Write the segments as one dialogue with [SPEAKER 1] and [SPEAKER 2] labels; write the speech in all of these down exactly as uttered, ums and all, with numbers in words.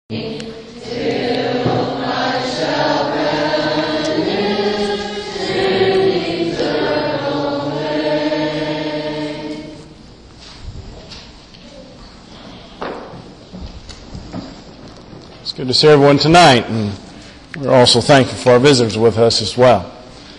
[SPEAKER 1] It's good to see everyone tonight, and we're also thankful for our visitors with us as well.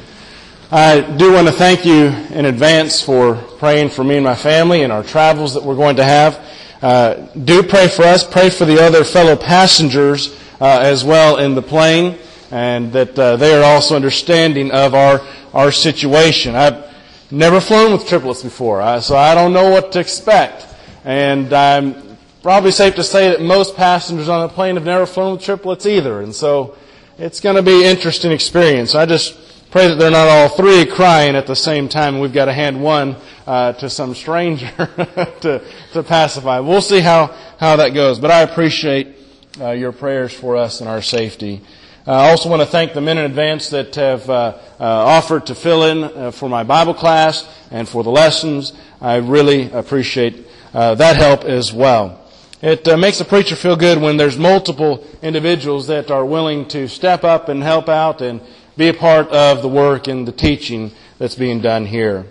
[SPEAKER 1] I do want to thank you in advance for praying for me and my family and our travels that we're going to have. Uh, do pray for us, pray for the other fellow passengers uh, as well in the plane, and that uh, they are also understanding of our, our situation. I've never flown with triplets before, uh, so I don't know what to expect. And I'm probably safe to say that most passengers on the plane have never flown with triplets either. And so it's going to be an interesting experience. I just pray that they're not all three crying at the same time and we've got to hand one uh, to some stranger to, to pacify. We'll see how, how that goes. But I appreciate uh, your prayers for us and our safety. Uh, I also want to thank the men in advance that have uh, uh, offered to fill in uh, for my Bible class and for the lessons. I really appreciate uh, that help as well. It uh, makes a preacher feel good when there's multiple individuals that are willing to step up and help out and be a part of the work and the teaching that's being done here.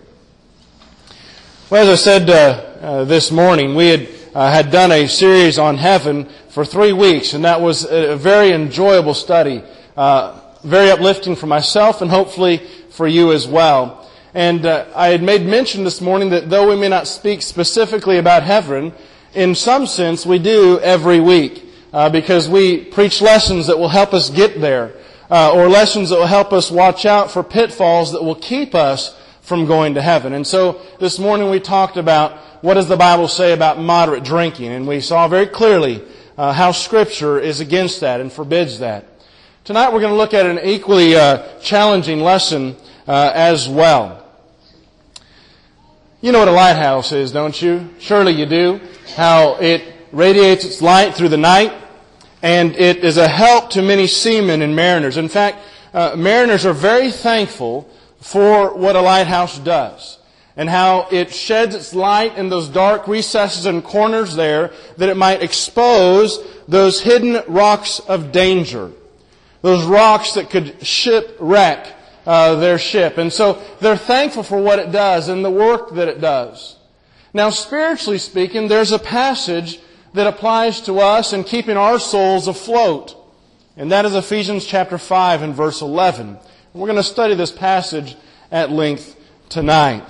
[SPEAKER 1] Well, as I said uh, uh, this morning, we had uh, had done a series on heaven for three weeks, and that was a very enjoyable study, uh, very uplifting for myself and hopefully for you as well. And uh, I had made mention this morning that though we may not speak specifically about heaven, in some sense we do every week uh, because we preach lessons that will help us get there. Uh, or lessons that will help us watch out for pitfalls that will keep us from going to heaven. And so this morning we talked about what does the Bible say about moderate drinking, and we saw very clearly uh, how Scripture is against that and forbids that. Tonight we're going to look at an equally uh, challenging lesson uh, as well. You know what a lighthouse is, don't you? Surely you do. How it radiates its light through the night. And it is a help to many seamen and mariners. In fact, uh, mariners are very thankful for what a lighthouse does and how it sheds its light in those dark recesses and corners there that it might expose those hidden rocks of danger, those rocks that could shipwreck uh, their ship. And so they're thankful for what it does and the work that it does. Now, spiritually speaking, there's a passage that applies to us in keeping our souls afloat. And that is Ephesians chapter five and verse eleven. We're going to study this passage at length tonight.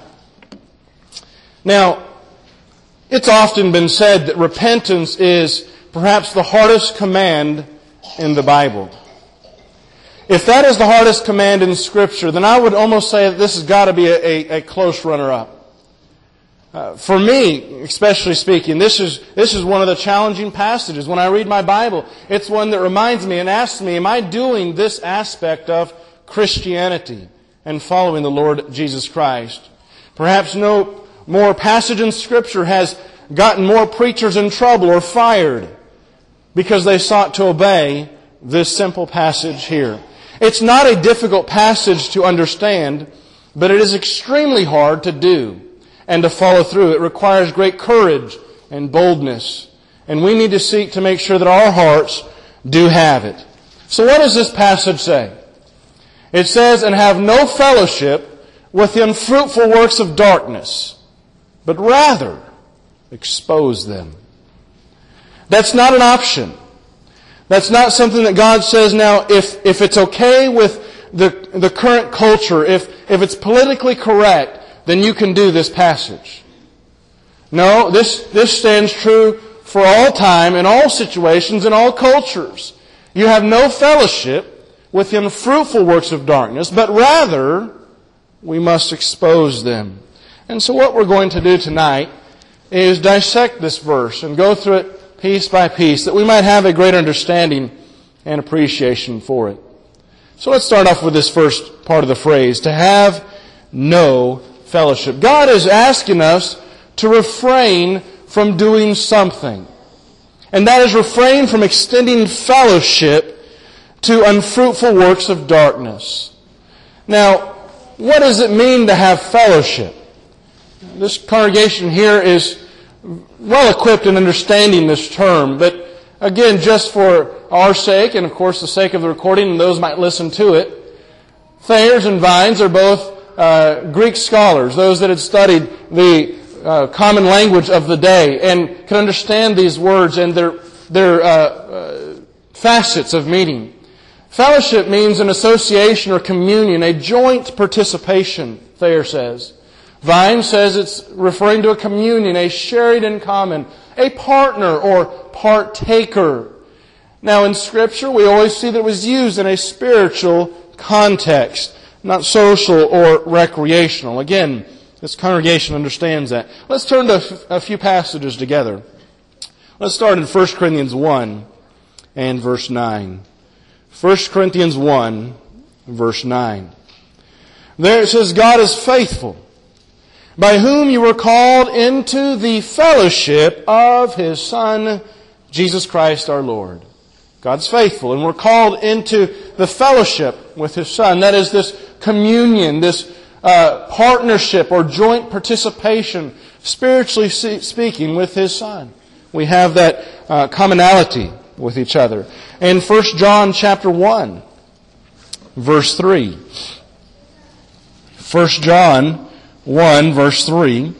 [SPEAKER 1] Now, it's often been said that repentance is perhaps the hardest command in the Bible. If that is the hardest command in Scripture, then I would almost say that this has got to be a, a, a close runner-up. Uh, for me, especially speaking, this is this is one of the challenging passages. When I read my Bible, it's one that reminds me and asks me, am I doing this aspect of Christianity and following the Lord Jesus Christ? Perhaps no more passage in Scripture has gotten more preachers in trouble or fired because they sought to obey this simple passage here. It's not a difficult passage to understand, but it is extremely hard to do and to follow through. It requires great courage and boldness. And we need to seek to make sure that our hearts do have it. So what does this passage say? It says, and have no fellowship with the unfruitful works of darkness, but rather expose them. That's not an option. That's not something that God says, now, if, if it's okay with the, the current culture, if, if it's politically correct, then you can do this passage. No, this, this stands true for all time, in all situations, in all cultures. You have no fellowship with the unfruitful works of darkness, but rather we must expose them. And so what we're going to do tonight is dissect this verse and go through it piece by piece, that we might have a greater understanding and appreciation for it. So let's start off with this first part of the phrase, to have no fellowship. God is asking us to refrain from doing something. And that is refrain from extending fellowship to unfruitful works of darkness. Now, what does it mean to have fellowship? This congregation here is well equipped in understanding this term, but again, just for our sake, and of course the sake of the recording, and those might listen to it, Thayers and Vines are both uh, Greek scholars, those that had studied the uh, common language of the day and could understand these words and their their uh, uh, facets of meaning. Fellowship means an association or communion, a joint participation, Thayer says. Vine says it's referring to a communion, a sharing in common, a partner or partaker. Now in Scripture, we always see that it was used in a spiritual context, not social or recreational. Again, this congregation understands that. Let's turn to a few passages together. Let's start in First Corinthians one and verse nine. First Corinthians one, verse nine. There it says, God is faithful, by whom you were called into the fellowship of His Son, Jesus Christ our Lord. God's faithful, and we're called into the fellowship with His Son. That is this communion, this uh, partnership or joint participation, spiritually speaking, with His Son. We have that uh, commonality with each other. In First John chapter one, verse three. First John one, verse three.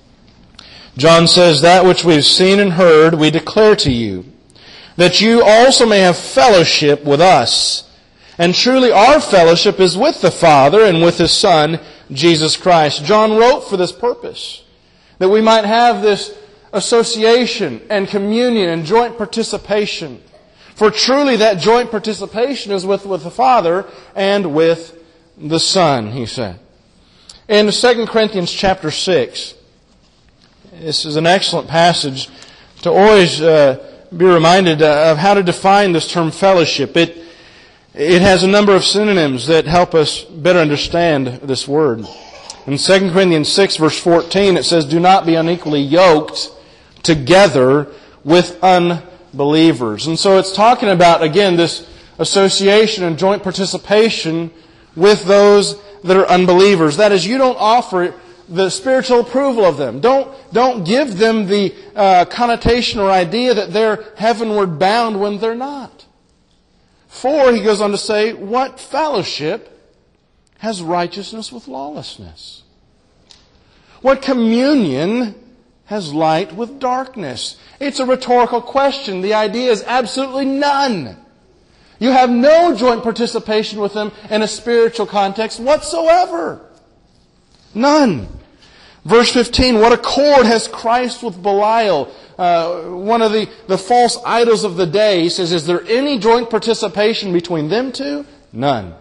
[SPEAKER 1] John says, that which we've seen and heard we declare to you, that you also may have fellowship with us. And truly our fellowship is with the Father and with His Son, Jesus Christ. John wrote for this purpose, that we might have this association and communion and joint participation. For truly that joint participation is with, with the Father and with the Son, he said. In Second Corinthians chapter six, this is an excellent passage to always uh, be reminded of how to define this term fellowship. It, it has a number of synonyms that help us better understand this word. In Second Corinthians six, verse fourteen, it says, do not be unequally yoked together with unbelievers. And so it's talking about, again, this association and joint participation with those that are unbelievers. That is, you don't offer the spiritual approval of them. Don't, don't give them the uh, connotation or idea that they're heavenward bound when they're not. For, he goes on to say, what fellowship has righteousness with lawlessness? What communion has light with darkness? It's a rhetorical question. The idea is absolutely none. You have no joint participation with them in a spiritual context whatsoever. None. Verse fifteen, what accord has Christ with Belial? Uh, one of the, the false idols of the day. He says, is there any joint participation between them two? None.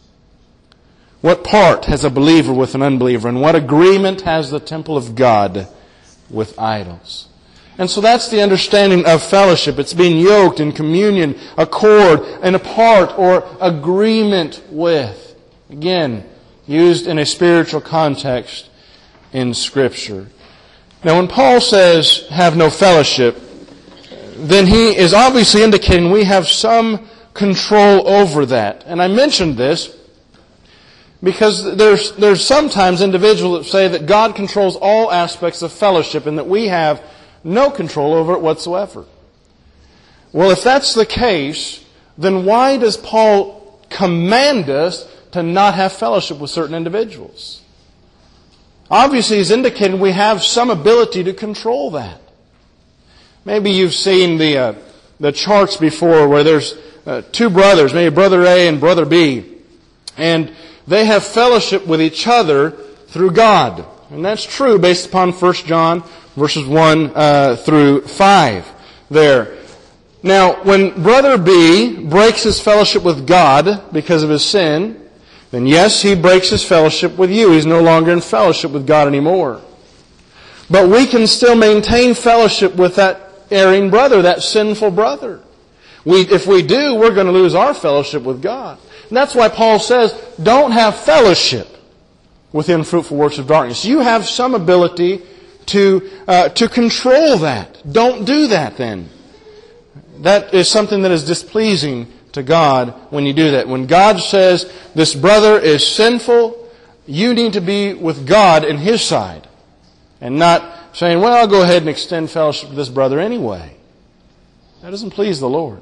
[SPEAKER 1] What part has a believer with an unbeliever? And what agreement has the temple of God with idols? And so that's the understanding of fellowship. It's being yoked in communion, accord, and a part or agreement with. Again, used in a spiritual context in Scripture. Now when Paul says, have no fellowship, then he is obviously indicating we have some control over that. And I mentioned this because there's, there's sometimes individuals that say that God controls all aspects of fellowship and that we have no control over it whatsoever. Well, if that's the case, then why does Paul command us to not have fellowship with certain individuals? Obviously, he's indicating we have some ability to control that. Maybe you've seen the uh, the charts before where there's uh, two brothers, maybe brother A and brother B, and they have fellowship with each other through God. And that's true based upon First John verses one uh, through five there. Now, when brother B breaks his fellowship with God because of his sin, then yes, he breaks his fellowship with you. He's no longer in fellowship with God anymore. But we can still maintain fellowship with that erring brother, that sinful brother. We, if we do, we're going to lose our fellowship with God. And that's why Paul says, don't have fellowship with the unfruitful works of darkness. You have some ability to uh, to control that. Don't do that then. That is something that is displeasing to God when you do that. When God says, this brother is sinful, you need to be with God in His side. And not saying, well, I'll go ahead and extend fellowship to this brother anyway. That doesn't please the Lord.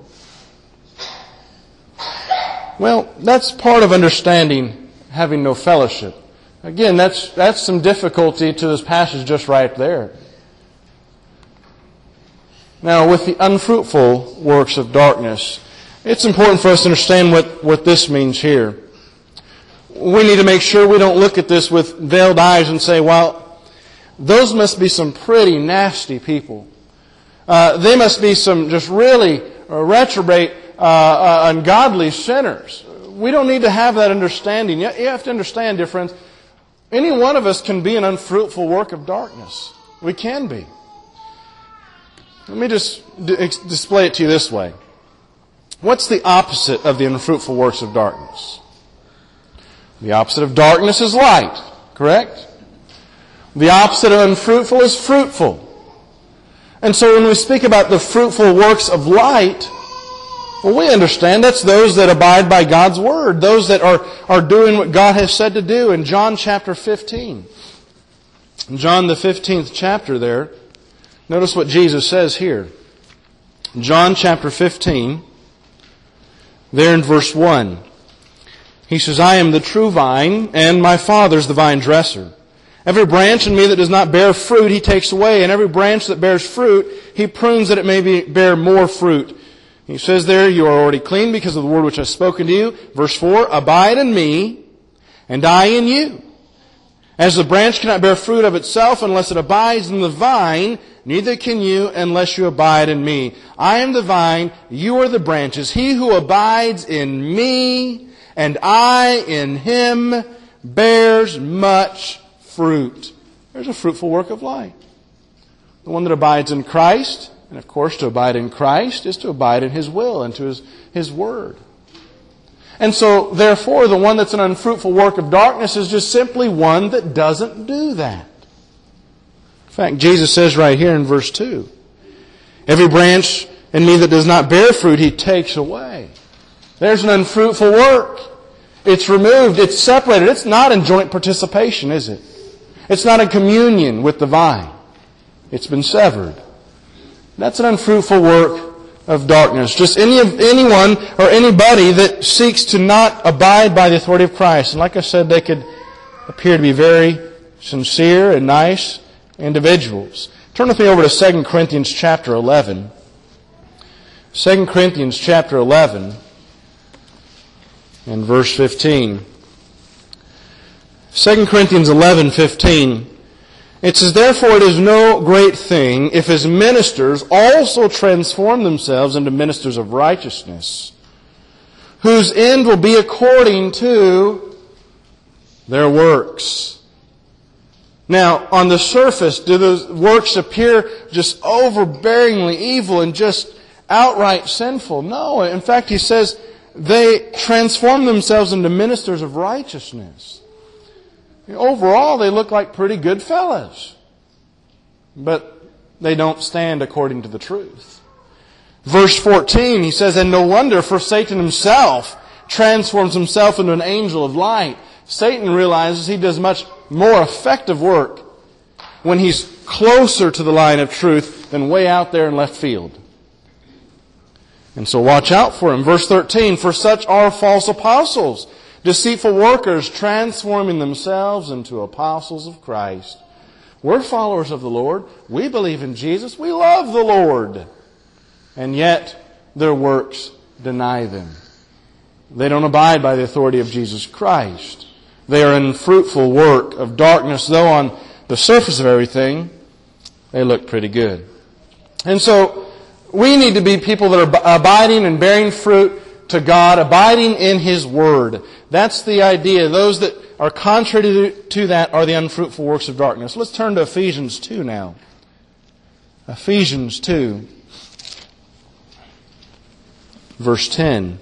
[SPEAKER 1] Well, that's part of understanding having no fellowship. Again, that's that's some difficulty to this passage just right there. Now, with the unfruitful works of darkness, it's important for us to understand what, what this means here. We need to make sure we don't look at this with veiled eyes and say, well, those must be some pretty nasty people. Uh, they must be some just really reprobate, uh, uh, ungodly sinners. We don't need to have that understanding. You have to understand, dear friends, any one of us can be an unfruitful work of darkness. We can be. Let me just d- display it to you this way. What's the opposite of the unfruitful works of darkness? The opposite of darkness is light, correct? The opposite of unfruitful is fruitful. And so when we speak about the fruitful works of light, well, we understand that's those that abide by God's Word, those that are, are doing what God has said to do. In John chapter fifteen, in John the fifteenth chapter there, notice what Jesus says here. John chapter fifteen, there in verse one. He says, I am the true vine, and my Father is the vine dresser. Every branch in me that does not bear fruit, He takes away. And every branch that bears fruit, He prunes that it may be, bear more fruit. He says there, you are already clean because of the word which I have spoken to you. Verse four, abide in me, and I in you. As the branch cannot bear fruit of itself unless it abides in the vine, neither can you unless you abide in me. I am the vine, you are the branches. He who abides in me, and I in him, bears much fruit. There's a fruitful work of light. The one that abides in Christ, and of course to abide in Christ is to abide in His will and to His, His Word. And so, therefore, the one that's an unfruitful work of darkness is just simply one that doesn't do that. In fact, Jesus says right here in verse two, every branch in me that does not bear fruit, He takes away. There's an unfruitful work. It's removed. It's separated. It's not in joint participation, is it? It's not in communion with the vine. It's been severed. That's an unfruitful work of darkness. Just any of anyone or anybody that seeks to not abide by the authority of Christ. And like I said, they could appear to be very sincere and nice individuals. Turn with me over to Second Corinthians chapter eleven. Second Corinthians chapter eleven and verse fifteen. Second Corinthians eleven fifteen. It says, therefore it is no great thing if His ministers also transform themselves into ministers of righteousness, whose end will be according to their works. Now, on the surface, do those works appear just overbearingly evil and just outright sinful? No. In fact, he says they transform themselves into ministers of righteousness. Overall, they look like pretty good fellas. But they don't stand according to the truth. Verse fourteen, he says, and no wonder, for Satan himself transforms himself into an angel of light. Satan realizes he does much more effective work when he's closer to the line of truth than way out there in left field. And so watch out for him. Verse thirteen, for such are false apostles, deceitful workers, transforming themselves into apostles of Christ. We're followers of the Lord. We believe in Jesus. We love the Lord. And yet, their works deny them. They don't abide by the authority of Jesus Christ. They are in fruitful work of darkness, though on the surface of everything, they look pretty good. And so, we need to be people that are abiding and bearing fruit to God, abiding in His Word. That's the idea. Those that are contrary to that are the unfruitful works of darkness. Let's turn to Ephesians two now. Ephesians two, verse ten.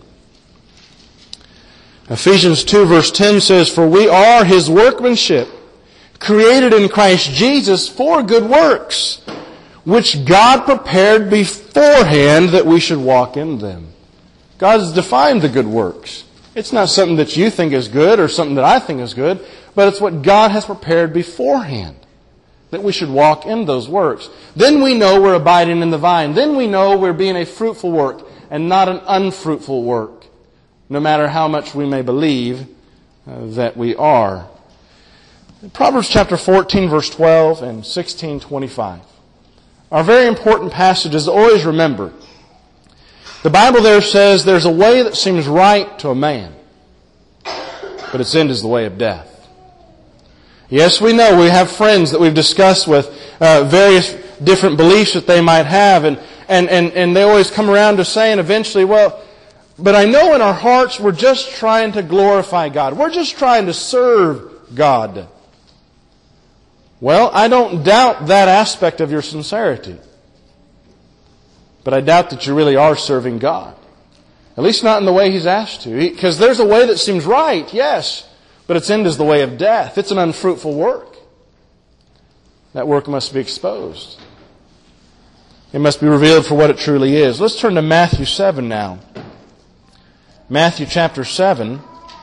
[SPEAKER 1] Ephesians two, verse ten says, for we are His workmanship, created in Christ Jesus for good works, which God prepared beforehand that we should walk in them. God has defined the good works. It's not something that you think is good or something that I think is good, but it's what God has prepared beforehand that we should walk in those works. Then we know we're abiding in the vine. Then we know we're being a fruitful work and not an unfruitful work, no matter how much we may believe uh, that we are. Proverbs chapter fourteen, verse twelve and sixteen twenty-five are very important passages to always remember. The Bible there says there's a way that seems right to a man, but its end is the way of death. Yes, we know we have friends that we've discussed with uh, various different beliefs that they might have, and, and, and, and they always come around to saying eventually, well, but I know in our hearts we're just trying to glorify God. We're just trying to serve God. Well, I don't doubt that aspect of your sincerity. But I doubt that you really are serving God. At least not in the way He's asked you. Because there's a way that seems right, yes, but its end is the way of death. It's an unfruitful work. That work must be exposed. It must be revealed for what it truly is. Let's turn to Matthew seven now. Matthew chapter seven,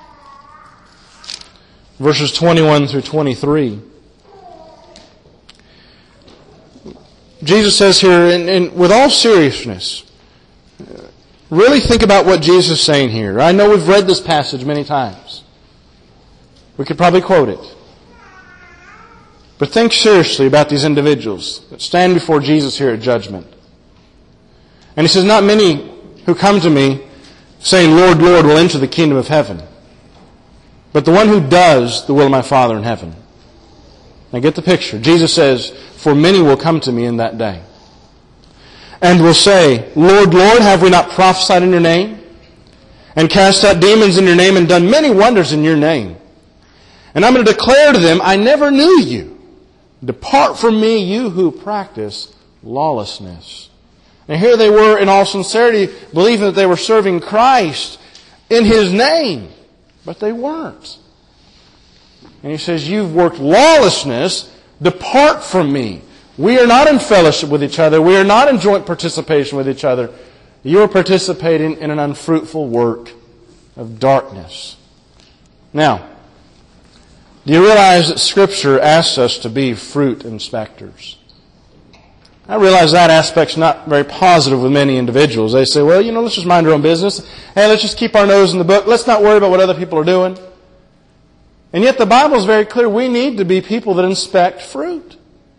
[SPEAKER 1] verses twenty-one through twenty-three. Jesus says here, and, and with all seriousness, really think about what Jesus is saying here. I know we've read this passage many times. We could probably quote it. But think seriously about these individuals that stand before Jesus here at judgment. And He says, not many who come to me saying, Lord, Lord, will enter the kingdom of heaven, but the one who does the will of my Father in heaven. Now get the picture. Jesus says, for many will come to me in that day, and will say, Lord, Lord, have we not prophesied in your name, and cast out demons in your name, and done many wonders in your name? And I'm going to declare to them, I never knew you. Depart from me, you who practice lawlessness. And here they were in all sincerity, believing that they were serving Christ in His name, but they weren't. And He says, you've worked lawlessness. Depart from me. We are not in fellowship with each other. We are not in joint participation with each other. You are participating in an unfruitful work of darkness. Now, do you realize that Scripture asks us to be fruit inspectors? I realize that aspect's not very positive with many individuals. They say, well, you know, let's just mind our own business. Hey, let's just keep our nose in the book. Let's not worry about what other people are doing. And yet the Bible is very clear. We need to be people that inspect fruit.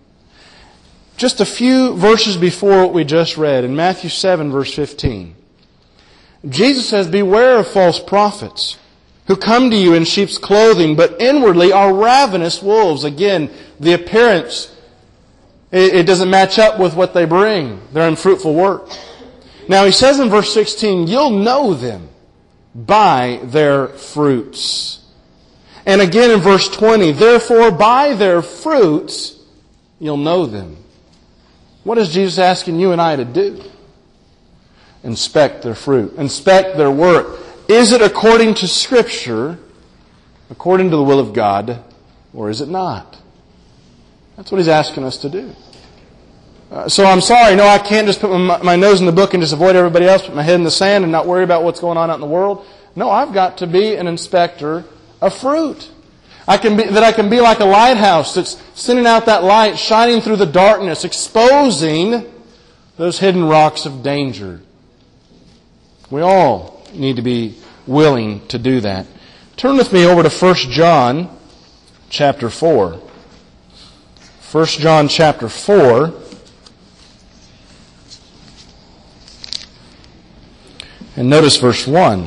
[SPEAKER 1] Just a few verses before what we just read, in Matthew seven, verse fifteen, Jesus says, beware of false prophets who come to you in sheep's clothing, but inwardly are ravenous wolves. Again, the appearance, it doesn't match up with what they bring. They're unfruitful work. Now He says in verse sixteen, you'll know them by their fruits. And again in verse twenty, therefore by their fruits you'll know them. What is Jesus asking you and I to do? Inspect their fruit. Inspect their work. Is it according to Scripture, according to the will of God, or is it not? That's what He's asking us to do. Uh, so I'm sorry, no, I can't just put my, my nose in the book and just avoid everybody else, put my head in the sand and not worry about what's going on out in the world. No, I've got to be an inspector of fruit. I can be, that I can be like a lighthouse that's sending out that light, shining through the darkness, exposing those hidden rocks of danger. We all need to be willing to do that. Turn with me over to First John chapter four. First John chapter four. And notice verse one.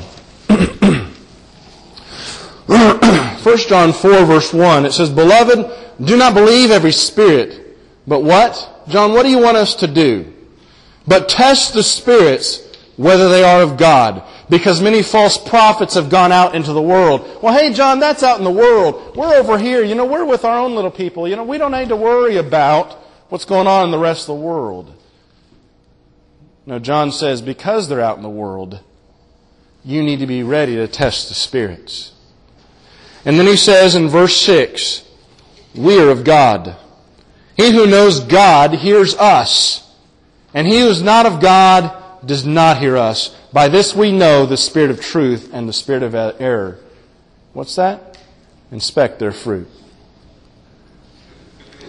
[SPEAKER 1] First John four, verse one, it says, beloved, do not believe every spirit, but what? John, what do you want us to do? But test the spirits, whether they are of God, because many false prophets have gone out into the world. Well, hey, John, that's out in the world. We're over here. You know, we're with our own little people. You know, we don't need to worry about what's going on in the rest of the world. No, John says, because they're out in the world, you need to be ready to test the spirits. And then he says in verse six, we are of God. He who knows God hears us, and he who is not of God does not hear us. By this we know the spirit of truth and the spirit of error. What's that? Inspect their fruit.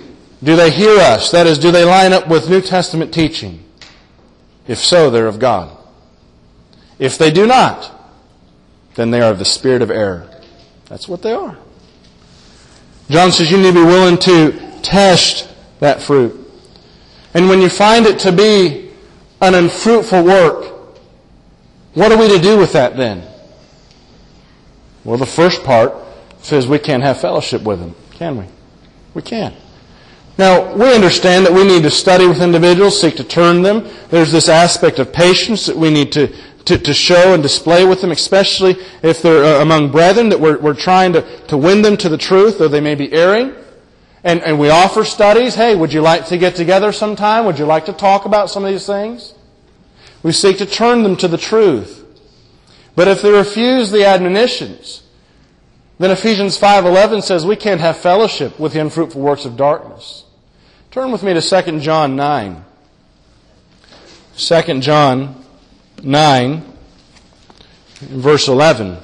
[SPEAKER 1] Do they hear us? That is, do they line up with New Testament teaching? If so, they're of God. If they do not, then they are of the spirit of error. That's what they are. John says you need to be willing to test that fruit. And when you find it to be an unfruitful work, what are we to do with that then? Well, the first part says we can't have fellowship with them, can we? We can't. Now, we understand that we need to study with individuals, seek to turn them. There's this aspect of patience that we need to, to, to show and display with them, especially if they're uh, among brethren, that we're, we're trying to, to win them to the truth, though they may be erring. And, and we offer studies. Hey, would you like to get together sometime? Would you like to talk about some of these things? We seek to turn them to the truth. But if they refuse the admonitions, then Ephesians five eleven says we can't have fellowship with the unfruitful works of darkness. Turn with me to Second John nine. Second John nine, verse eleven.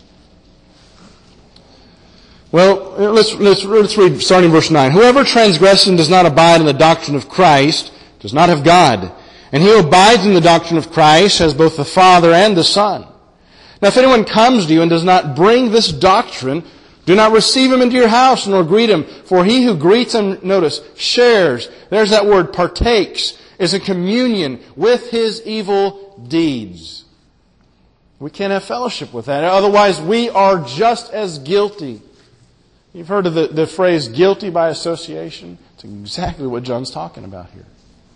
[SPEAKER 1] Well, let's, let's, let's read starting verse nine. Whoever transgresses and does not abide in the doctrine of Christ does not have God. And he who abides in the doctrine of Christ has both the Father and the Son. Now if anyone comes to you and does not bring this doctrine, do not receive him into your house nor greet him. For he who greets him, notice, shares, there's that word, partakes, is a communion with his evil deeds. We can't have fellowship with that. Otherwise we are just as guilty. You've heard of the, the phrase guilty by association? It's exactly what John's talking about here.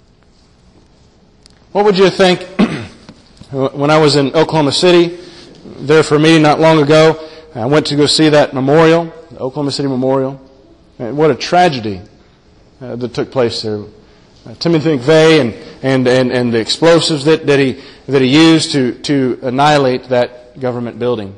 [SPEAKER 1] What would you think when I was in Oklahoma City, there for a meeting not long ago? I went to go see that memorial, the Oklahoma City Memorial. And what a tragedy uh, that took place there. Uh, Timothy McVeigh and, and, and, and the explosives that, that he that he used to, to annihilate that government building.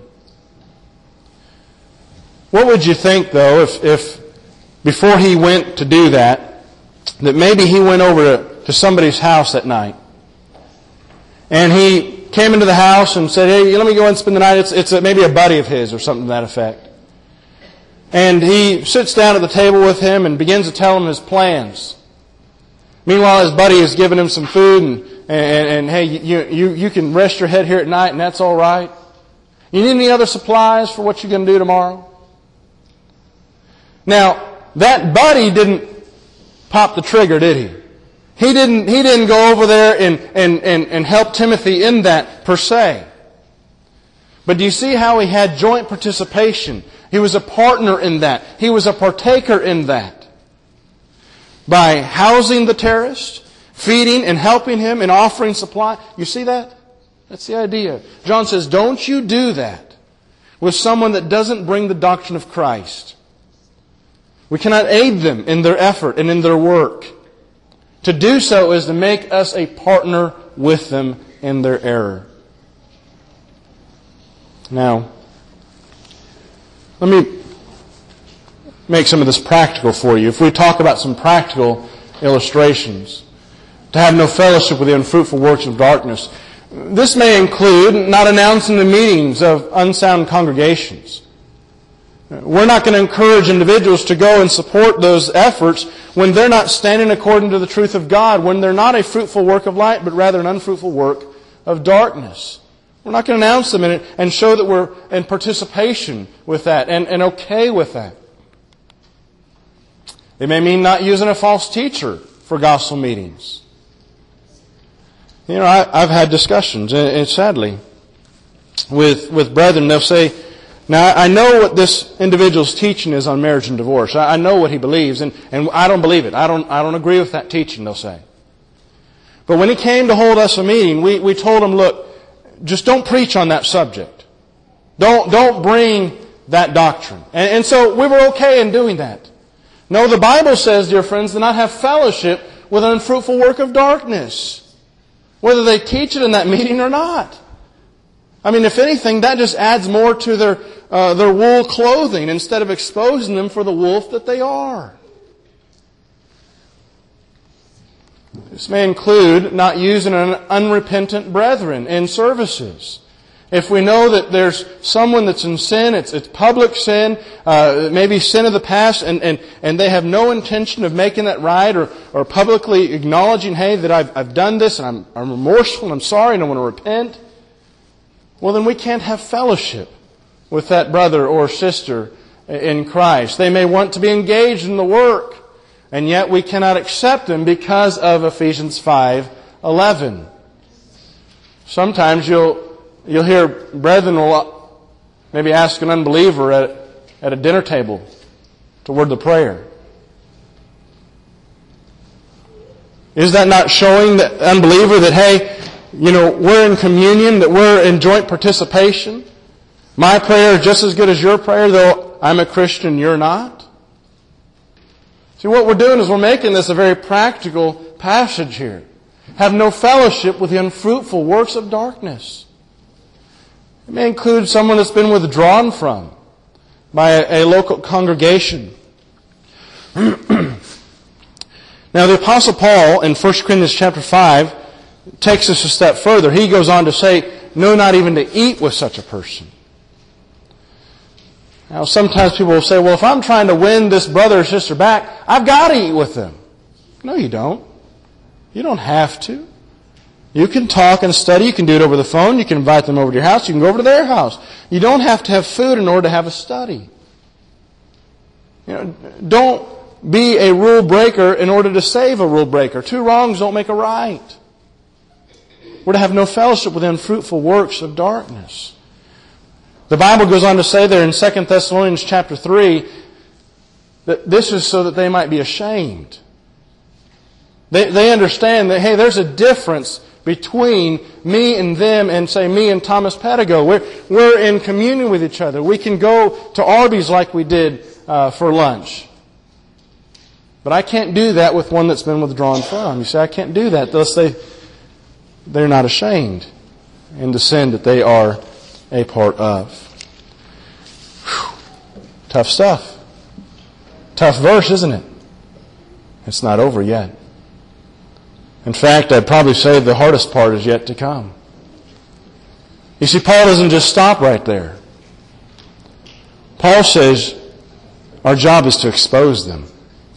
[SPEAKER 1] What would you think, though, if, if before he went to do that, that maybe he went over to, to somebody's house that night, and he came into the house and said, hey, let me go and spend the night. It's, it's a, maybe a buddy of his or something to that effect. And he sits down at the table with him and begins to tell him his plans. Meanwhile, his buddy has given him some food and, and, and hey, you, you, you can rest your head here at night and that's all right. You need any other supplies for what you're going to do tomorrow? Now, that buddy didn't pop the trigger, did he? He didn't, he didn't go over there and, and, and, and help Timothy in that per se. But do you see how he had joint participation? He was a partner in that. He was a partaker in that. By housing the terrorist, feeding and helping him and offering supply. You see that? That's the idea. John says, don't you do that with someone that doesn't bring the doctrine of Christ. We cannot aid them in their effort and in their work. To do so is to make us a partner with them in their error. Now, let me make some of this practical for you. If we talk about some practical illustrations, to have no fellowship with the unfruitful works of darkness, this may include not announcing the meetings of unsound congregations. We're not going to encourage individuals to go and support those efforts when they're not standing according to the truth of God, when they're not a fruitful work of light, but rather an unfruitful work of darkness. We're not going to announce them in it and show that we're in participation with that and, and okay with that. It may mean not using a false teacher for gospel meetings. You know, I, I've had discussions, and, and sadly, with, with brethren, they'll say, now, I know what this individual's teaching is on marriage and divorce. I know what he believes, and, and I don't believe it. I don't, I don't agree with that teaching, they'll say. But when he came to hold us a meeting, we, we told him, look, just don't preach on that subject. Don't, don't bring that doctrine. And, and so we were okay in doing that. No, the Bible says, dear friends, to not have fellowship with an unfruitful work of darkness, whether they teach it in that meeting or not. I mean, if anything, that just adds more to their uh, their wool clothing instead of exposing them for the wolf that they are. This may include not using an unrepentant brethren in services. If we know that there's someone that's in sin, it's, it's public sin, uh, maybe sin of the past, and, and, and they have no intention of making that right or, or publicly acknowledging, hey, that I've, I've done this and I'm, I'm remorseful and I'm sorry and I want to repent, well, then we can't have fellowship with that brother or sister in Christ. They may want to be engaged in the work, and yet we cannot accept them because of Ephesians five eleven. Sometimes you'll You'll hear brethren will maybe ask an unbeliever at, at a dinner table to word the prayer. Is that not showing the unbeliever that, hey, you know, we're in communion, that we're in joint participation? My prayer is just as good as your prayer, though I'm a Christian, you're not? See, what we're doing is we're making this a very practical passage here. Have no fellowship with the unfruitful works of darkness. It may include someone that's been withdrawn from by a, a local congregation. Now, the Apostle Paul in First Corinthians chapter five takes us a step further. He goes on to say, no, not even to eat with such a person. Now, sometimes people will say, well, if I'm trying to win this brother or sister back, I've got to eat with them. No, you don't. You don't have to. You can talk and study. You can do it over the phone. You can invite them over to your house. You can go over to their house. You don't have to have food in order to have a study. You know, don't be a rule breaker in order to save a rule breaker. Two wrongs don't make a right. We're to have no fellowship with unfruitful works of darkness. The Bible goes on to say there in Second Thessalonians chapter three that this is so that they might be ashamed. They, they understand that, hey, there's a difference between me and them and, say, me and Thomas Pedigo. We're, we're in communion with each other. We can go to Arby's like we did uh, for lunch. But I can't do that with one that's been withdrawn from. You say, I can't do that. Thus they, they're not ashamed in the sin that they are a part of. Whew. Tough stuff. Tough verse, isn't it? It's not over yet. In fact, I'd probably say the hardest part is yet to come. You see, Paul doesn't just stop right there. Paul says our job is to expose them.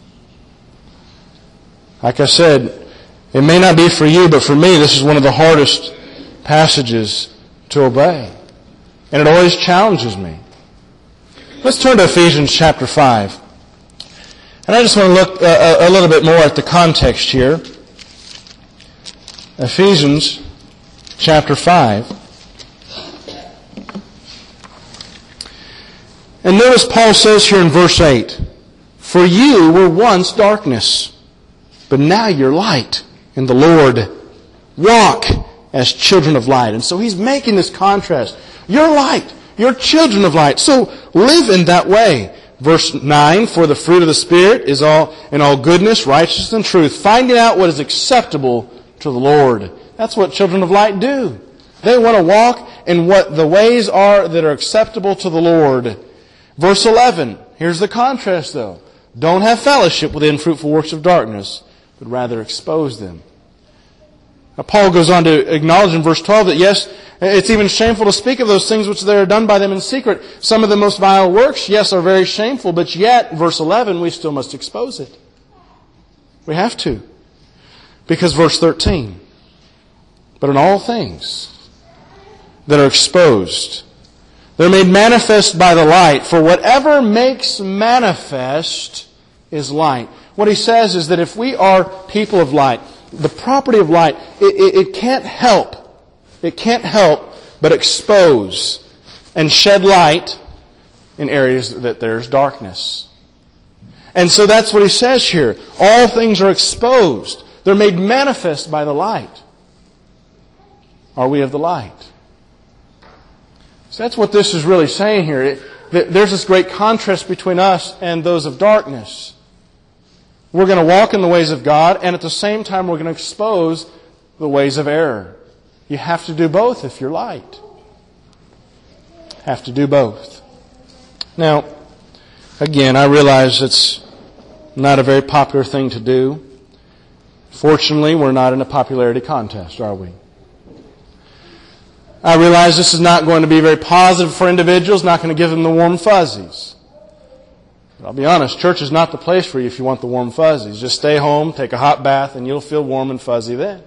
[SPEAKER 1] Like I said, it may not be for you, but for me, this is one of the hardest passages to obey. And it always challenges me. Let's turn to Ephesians chapter five. And I just want to look a, a little bit more at the context here. Ephesians chapter five. And notice Paul says here in verse eight, for you were once darkness, but now you're light in the Lord. Walk as children of light. And so he's making this contrast. You're light. You're children of light. So live in that way. Verse nine, for the fruit of the Spirit is all in all goodness, righteousness, and truth, finding out what is acceptable to the Lord. That's what children of light do. They want to walk in what the ways are that are acceptable to the Lord. Verse eleven, here's the contrast though. Don't have fellowship with the unfruitful works of darkness, but rather expose them. Now, Paul goes on to acknowledge in verse twelve that yes, it's even shameful to speak of those things which they are done by them in secret. Some of the most vile works, yes, are very shameful, but yet, verse eleven, we still must expose it. We have to. Because verse thirteen, but in all things that are exposed, they're made manifest by the light, for whatever makes manifest is light. What he says is that if we are people of light, the property of light, it, it, it can't help, it can't help but expose and shed light in areas that there's darkness. And so that's what he says here. All things are exposed. They're made manifest by the light. Are we of the light? So that's what this is really saying here. It, there's this great contrast between us and those of darkness. We're going to walk in the ways of God, and at the same time we're going to expose the ways of error. You have to do both if you're light. Have to do both. Now, again, I realize it's not a very popular thing to do. Fortunately, we're not in a popularity contest, are we? I realize this is not going to be very positive for individuals, not going to give them the warm fuzzies. But I'll be honest, church is not the place for you if you want the warm fuzzies. Just stay home, take a hot bath, and you'll feel warm and fuzzy then.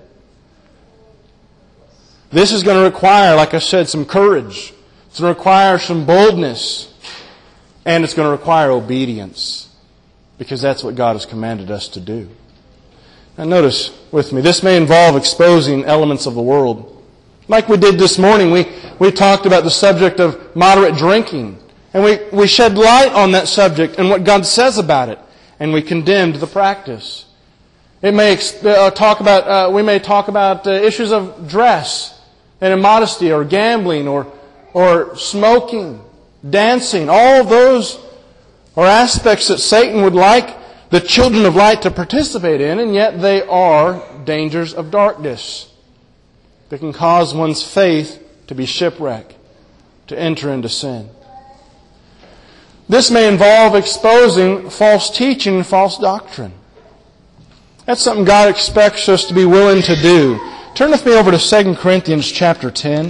[SPEAKER 1] This is going to require, like I said, some courage. It's going to require some boldness. And it's going to require obedience. Because that's what God has commanded us to do. Now notice with me, this may involve exposing elements of the world. Like we did this morning, we, we talked about the subject of moderate drinking. And we, we shed light on that subject and what God says about it. And we condemned the practice. It may uh, talk about, uh, we may talk about uh, issues of dress and immodesty or gambling or, or smoking, dancing. All of those are aspects that Satan would like the children of light to participate in, and yet they are dangers of darkness that can cause one's faith to be shipwrecked, to enter into sin. This may involve exposing false teaching and false doctrine. That's something God expects us to be willing to do. Turn with me over to Second Corinthians chapter ten.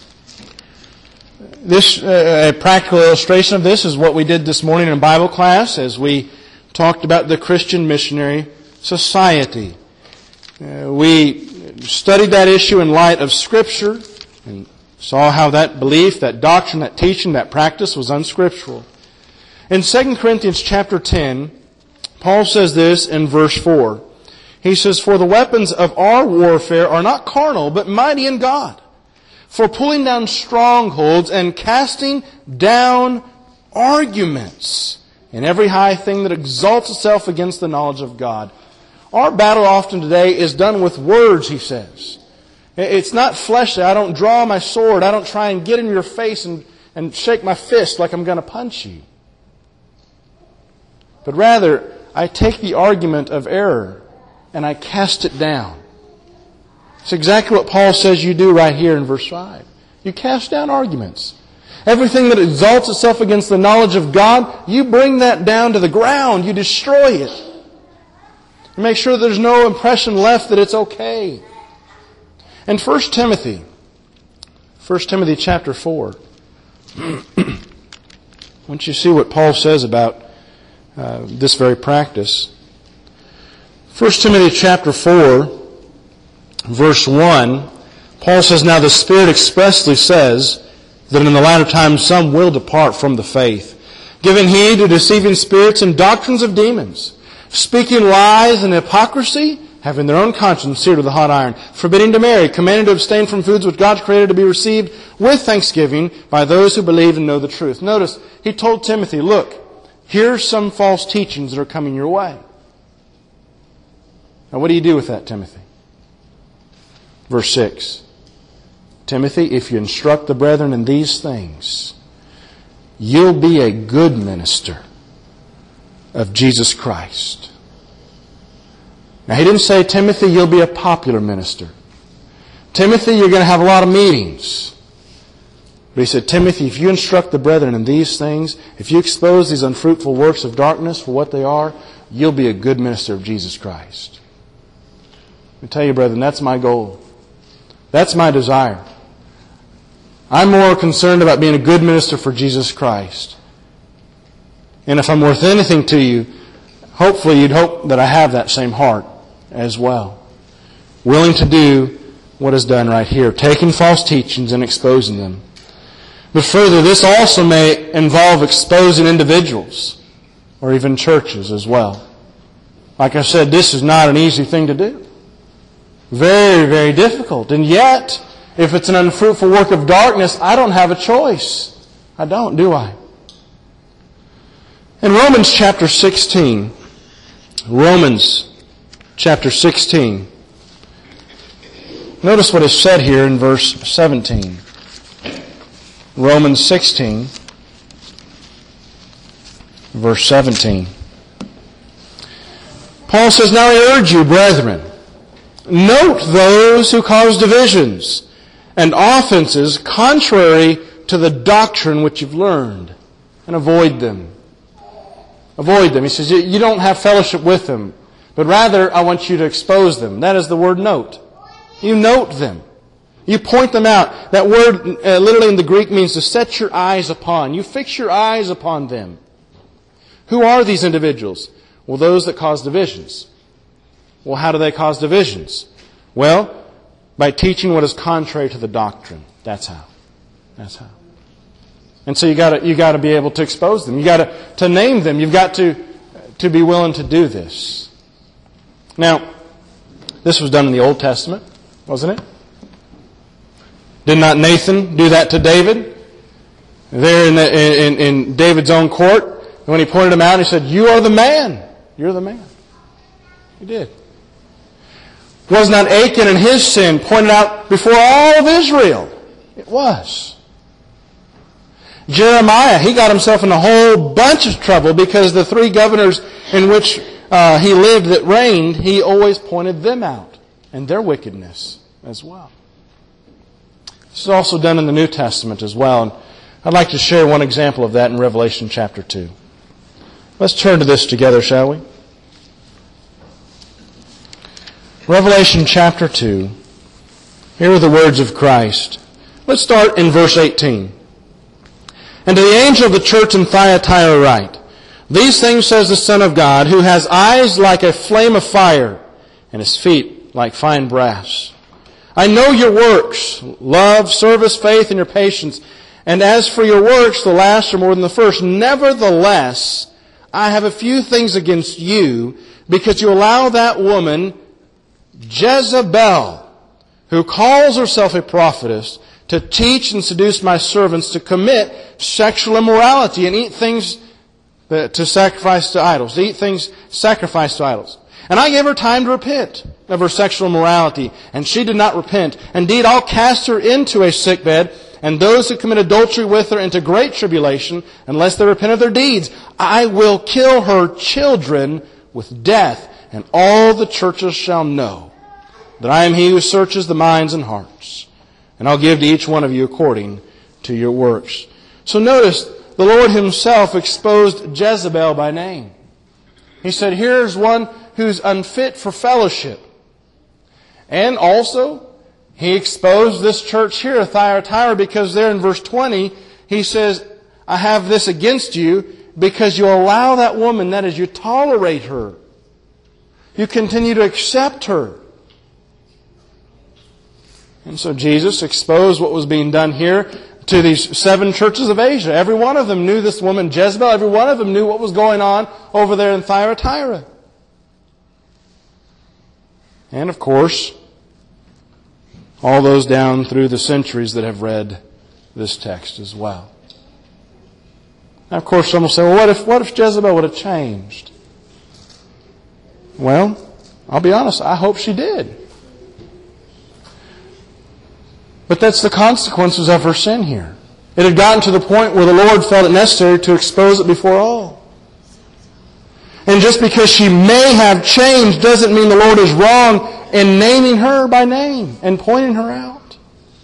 [SPEAKER 1] This, uh, a practical illustration of this is what we did this morning in Bible class as we talked about the Christian Missionary Society. Uh, we studied that issue in light of Scripture and saw how that belief, that doctrine, that teaching, that practice was unscriptural. In Second Corinthians chapter ten, Paul says this in verse four. He says, "For the weapons of our warfare are not carnal, but mighty in God, for pulling down strongholds and casting down arguments and every high thing that exalts itself against the knowledge of God." Our battle often today is done with words, he says. It's not fleshly. I don't draw my sword. I don't try and get in your face and, and shake my fist like I'm going to punch you. But rather, I take the argument of error and I cast it down. It's exactly what Paul says you do right here in verse five. You cast down arguments. Everything that exalts itself against the knowledge of God, you bring that down to the ground. You destroy it. You make sure there's no impression left that it's okay. And First Timothy, First Timothy chapter four. Once you see what Paul says about uh, this very practice. First Timothy chapter four, verse one, Paul says, "Now the Spirit expressly says that in the latter times some will depart from the faith, giving heed to deceiving spirits and doctrines of demons, speaking lies and hypocrisy, having their own conscience seared with a hot iron, forbidding to marry, commanding to abstain from foods which God created to be received with thanksgiving by those who believe and know the truth." Notice, he told Timothy, look, here's some false teachings that are coming your way. Now what do you do with that, Timothy? Verse six. "Timothy, if you instruct the brethren in these things, you'll be a good minister of Jesus Christ." Now he didn't say, "Timothy, you'll be a popular minister. Timothy, you're going to have a lot of meetings." But he said, "Timothy, if you instruct the brethren in these things, if you expose these unfruitful works of darkness for what they are, you'll be a good minister of Jesus Christ." Let me tell you, brethren, that's my goal. That's my desire. I'm more concerned about being a good minister for Jesus Christ. And if I'm worth anything to you, hopefully you'd hope that I have that same heart as well. Willing to do what is done right here, taking false teachings and exposing them. But further, this also may involve exposing individuals or even churches as well. Like I said, this is not an easy thing to do. Very, very difficult. And yet, if it's an unfruitful work of darkness, I don't have a choice. I don't, do I? In Romans chapter sixteen, Romans chapter sixteen, notice what is said here in verse seventeen. Romans sixteen, verse seventeen. Paul says, "Now I urge you, brethren, note those who cause divisions and offenses contrary to the doctrine which you've learned, and avoid them." Avoid them. He says, you don't have fellowship with them, but rather I want you to expose them. That is the word note. You note them. You point them out. That word uh, literally in the Greek means to set your eyes upon. You fix your eyes upon them. Who are these individuals? Well, those that cause divisions. Well, how do they cause divisions? Well, by teaching what is contrary to the doctrine. That's how. That's how. And so you got you got to be able to expose them. You got to to name them. You've got to to be willing to do this. Now, this was done in the Old Testament, wasn't it? Did not Nathan do that to David? There in, the, in, in David's own court, when he pointed him out, he said, "You are the man. You're the man." He did. Was not Achan and his sin pointed out before all of Israel? It was. Jeremiah, he got himself in a whole bunch of trouble because the three governors in which uh, he lived that reigned, he always pointed them out and their wickedness as well. This is also done in the New Testament as well. And I'd like to share one example of that in Revelation chapter two. Let's turn to this together, shall we? Revelation chapter two. Here are the words of Christ. Let's start in verse eighteen. "And to the angel of the church in Thyatira write, These things says the Son of God, who has eyes like a flame of fire, and his feet like fine brass. I know your works, love, service, faith, and your patience. And as for your works, the last are more than the first. Nevertheless, I have a few things against you, because you allow that woman, Jezebel, who calls herself a prophetess, to teach and seduce my servants to commit sexual immorality and eat things that, to sacrifice to idols, to eat things sacrificed to idols. And I gave her time to repent of her sexual immorality, and she did not repent. Indeed, I'll cast her into a sickbed, and those who commit adultery with her into great tribulation, unless they repent of their deeds. I will kill her children with death, and all the churches shall know that I am he who searches the minds and hearts. And I'll give to each one of you according to your works." So notice, the Lord himself exposed Jezebel by name. He said, here's one who's unfit for fellowship. And also, he exposed this church here, Thyatira, because there in verse twenty, he says, I have this against you because you allow that woman, that is, you tolerate her. You continue to accept her. And so Jesus exposed what was being done here to these seven churches of Asia. Every one of them knew this woman Jezebel. Every one of them knew what was going on over there in Thyatira. And of course, all those down through the centuries that have read this text as well. Now, of course, some will say, well, what if, what if Jezebel would have changed? Well, I'll be honest, I hope she did. But that's the consequences of her sin here. It had gotten to the point where the Lord felt it necessary to expose it before all. And just because she may have changed doesn't mean the Lord is wrong in naming her by name and pointing her out.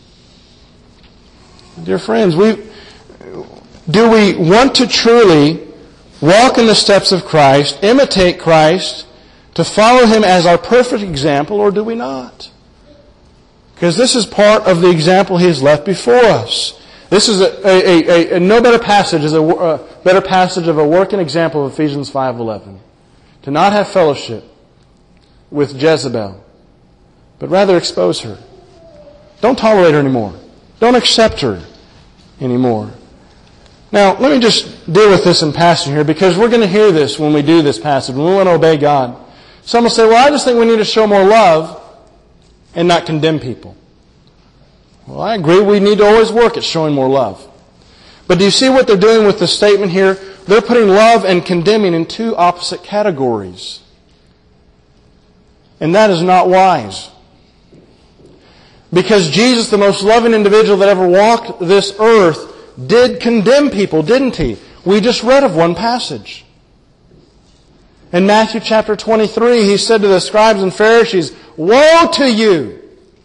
[SPEAKER 1] Dear friends, we do we want to truly walk in the steps of Christ, imitate Christ, to follow Him as our perfect example, or do we not? Because this is part of the example He has left before us. This is a, a, a, a no better passage is a, a better passage of a working example of Ephesians five eleven. To not have fellowship with Jezebel, but rather expose her. Don't tolerate her anymore. Don't accept her anymore. Now, let me just deal with this in passing here, because we're going to hear this when we do this passage, when we want to obey God. Some will say, well, I just think we need to show more love and not condemn people. Well, I agree. We need to always work at showing more love. But do you see what they're doing with the statement here? They're putting love and condemning in two opposite categories. And that is not wise. Because Jesus, the most loving individual that ever walked this earth, did condemn people, didn't He? We just read of one passage. In Matthew chapter twenty-three, He said to the scribes and Pharisees, "Woe to you,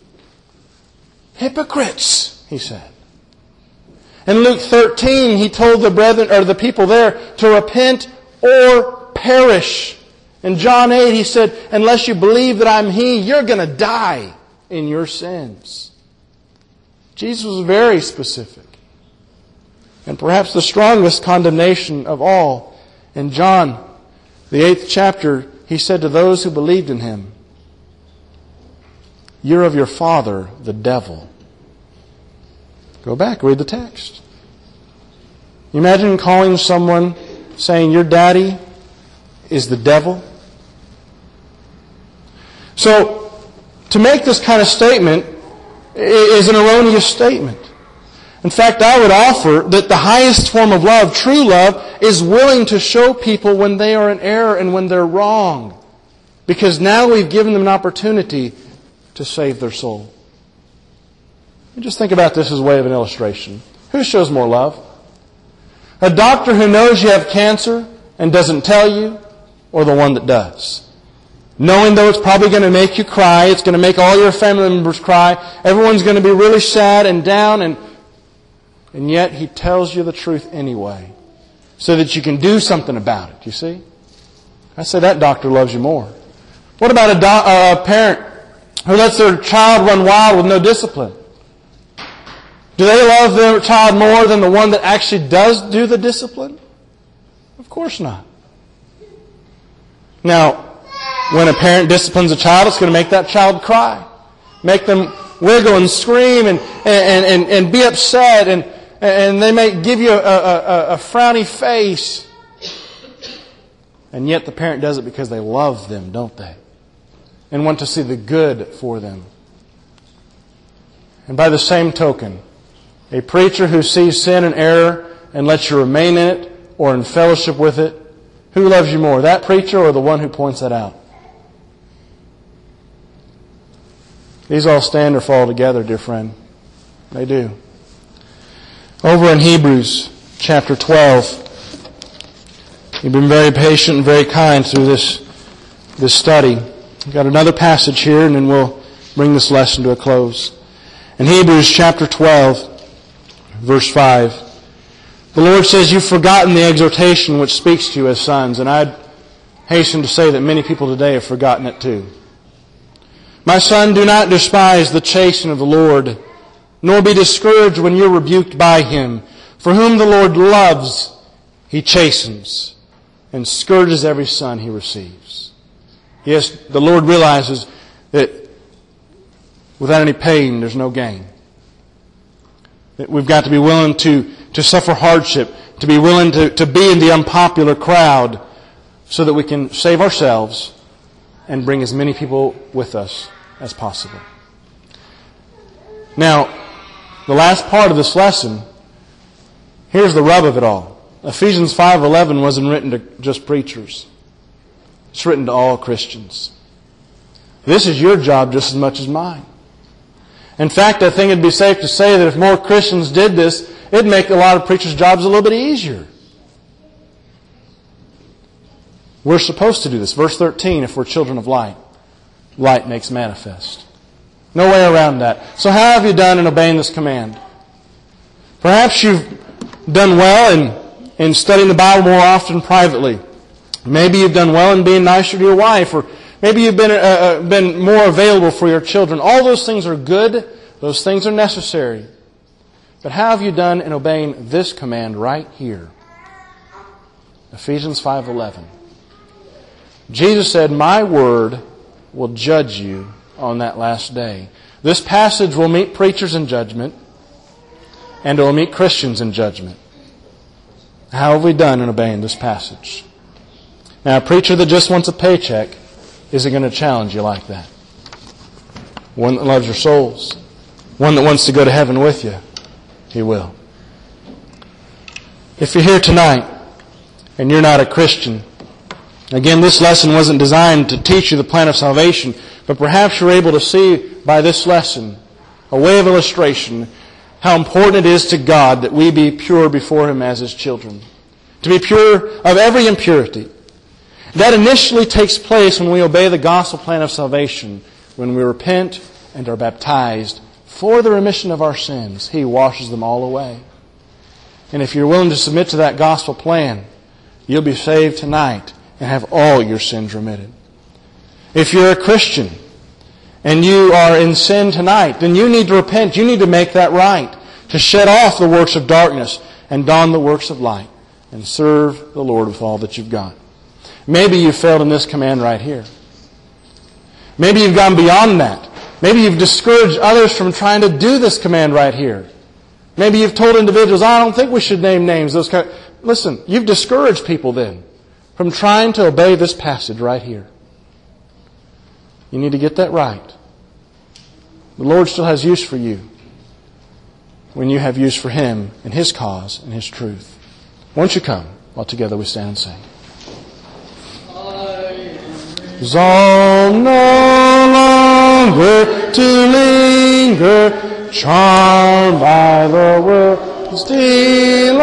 [SPEAKER 1] hypocrites," He said. In Luke thirteen, He told the brethren, or the people there, to repent or perish. In John eight, He said, unless you believe that I'm He, you're going to die in your sins. Jesus was very specific. And perhaps the strongest condemnation of all. In John, the eighth chapter, He said to those who believed in Him, "You're of your father, the devil." Go back, read the text. You imagine calling someone, saying, "Your daddy is the devil"? So, to make this kind of statement is an erroneous statement. In fact, I would offer that the highest form of love, true love, is willing to show people when they are in error and when they're wrong. Because now we've given them an opportunity to save their soul. Just think about this as a way of an illustration. Who shows more love? A doctor who knows you have cancer and doesn't tell you, or the one that does? Knowing though it's probably going to make you cry, it's going to make all your family members cry, everyone's going to be really sad and down, and and yet He tells you the truth anyway, so that you can do something about it, you see? I say that doctor loves you more. What about a, do- uh, a parent who lets their child run wild with no discipline? Do they love their child more than the one that actually does do the discipline? Of course not. Now, when a parent disciplines a child, it's going to make that child cry. Make them wiggle and scream and, and, and, and be upset. And, and they may give you a, a, a frowny face. And yet the parent does it because they love them, don't they? And want to see the good for them. And by the same token, a preacher who sees sin and error and lets you remain in it or in fellowship with it, who loves you more, that preacher or the one who points that out? These all stand or fall together, dear friend. They do. Over in Hebrews chapter twelve, you've been very patient and very kind through this, this study. We've got another passage here and then we'll bring this lesson to a close. In Hebrews chapter twelve, verse five, the Lord says, "You've forgotten the exhortation which speaks to you as sons." And I'd hasten to say that many people today have forgotten it too. "My son, do not despise the chastening of the Lord, nor be discouraged when you're rebuked by Him. For whom the Lord loves, He chastens, and scourges every son He receives." Yes, the Lord realizes that without any pain, there's no gain. That we've got to be willing to, to suffer hardship, to be willing to, to be in the unpopular crowd so that we can save ourselves and bring as many people with us as possible. Now, the last part of this lesson, here's the rub of it all. Ephesians five eleven wasn't written to just preachers. It's written to all Christians. This is your job just as much as mine. In fact, I think it'd be safe to say that if more Christians did this, it'd make a lot of preachers' jobs a little bit easier. We're supposed to do this. Verse thirteen, if we're children of light, light makes manifest. No way around that. So how have you done in obeying this command? Perhaps you've done well in, in studying the Bible more often privately. Maybe you've done well in being nicer to your wife, or maybe you've been, uh, uh, been more available for your children. All those things are good. Those things are necessary. But how have you done in obeying this command right here? Ephesians five eleven. Jesus said, "My word will judge you on that last day." This passage will meet preachers in judgment, and it will meet Christians in judgment. How have we done in obeying this passage? Now, a preacher that just wants a paycheck isn't going to challenge you like that. One that loves your souls, one that wants to go to heaven with you, he will. If you're here tonight and you're not a Christian, again, this lesson wasn't designed to teach you the plan of salvation, but perhaps you're able to see by this lesson, a way of illustration, how important it is to God that we be pure before Him as His children. To be pure of every impurity. That initially takes place when we obey the gospel plan of salvation, when we repent and are baptized for the remission of our sins. He washes them all away. And if you're willing to submit to that gospel plan, you'll be saved tonight and have all your sins remitted. If you're a Christian and you are in sin tonight, then you need to repent. You need to make that right. To shed off the works of darkness and don the works of light and serve the Lord with all that you've got. Maybe you've failed in this command right here. Maybe you've gone beyond that. Maybe you've discouraged others from trying to do this command right here. Maybe you've told individuals, I don't think we should name names. Those kind of... Listen, you've discouraged people then from trying to obey this passage right here. You need to get that right. The Lord still has use for you when you have use for Him and His cause and His truth. Won't you come while together we stand and sing? Resolve no longer to linger, charmed by the world's delight.